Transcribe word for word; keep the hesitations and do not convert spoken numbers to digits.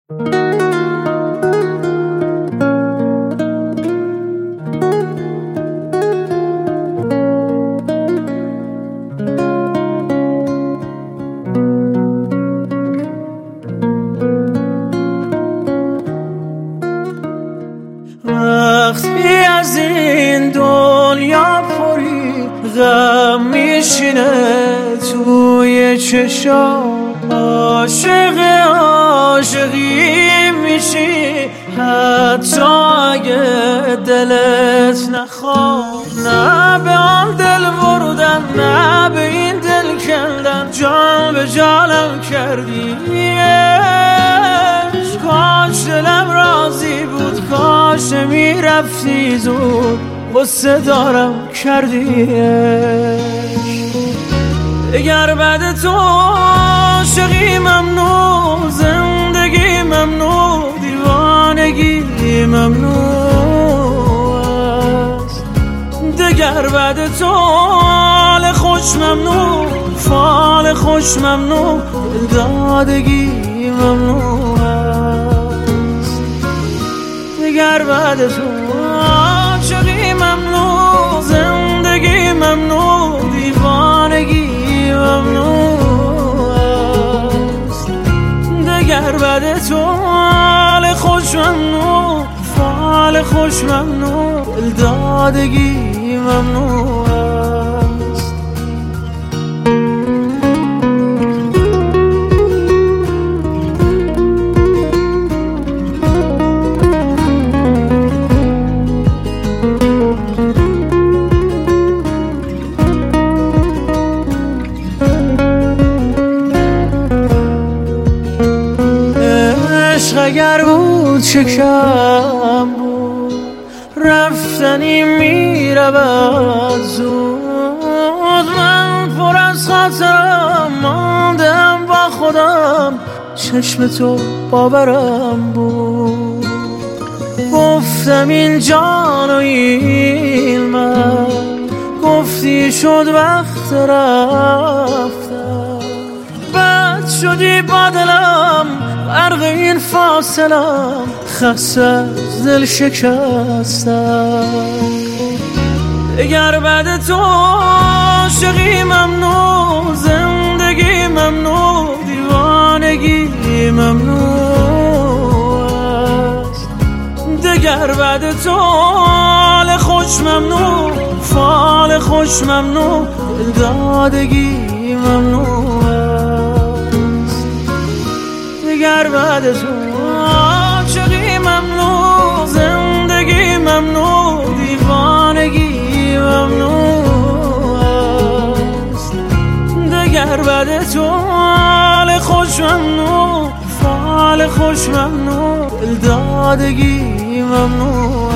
وقتی از این دنیا پری غم میشینه توی چشام، عاشق عاشقی میشی حتی اگه دلت نخواد. نه به آن دل بردن، نه به این دل کندن، جان به جانم کردی. کاش دلم راضی بود، کاش میرفتی زود، غصه دارم کردیش. اگر بعد تو عاشقی ممنوع، زندگی ممنوع، دیوانگی ممنوع است. دگر بعد تو حال خوش ممنوع، فال خوش ممنوع، دلدادگی ممنوع است. دگر بعد تو عاشقی ممنوع، زندگی ممنوع، دیوانگی ممنوع است. دگر بعد تو حال خوش ممنوع، فال خوش ممنوع، دلدادگی ممنوع است. عشق اگر بود چه کم بود، رفتنی میرود زود. من پر از خاطرم ماندم با خودم، چشم تو باورم بود. گفتم این جان و این من، گفتی شد وقت رفتم. بد شدی با دلم غرق این فاصلم، خسته از دل شکستم. اگر بعد تو عاشقی ممنوع، زندگی ممنوع، دیوانگی ممنوع است. دگر بعد تو حال خوش ممنوع، فال خوش ممنوع، دلدادگی ممنوع است. دگر بعد تو عاشقی ممنوع، زندگی ممنوع، دیوانگی ممنوع است. دگر بعد تو حال خوش ممنوع، فال خوش ممنوع، دلدادگی ممنوع.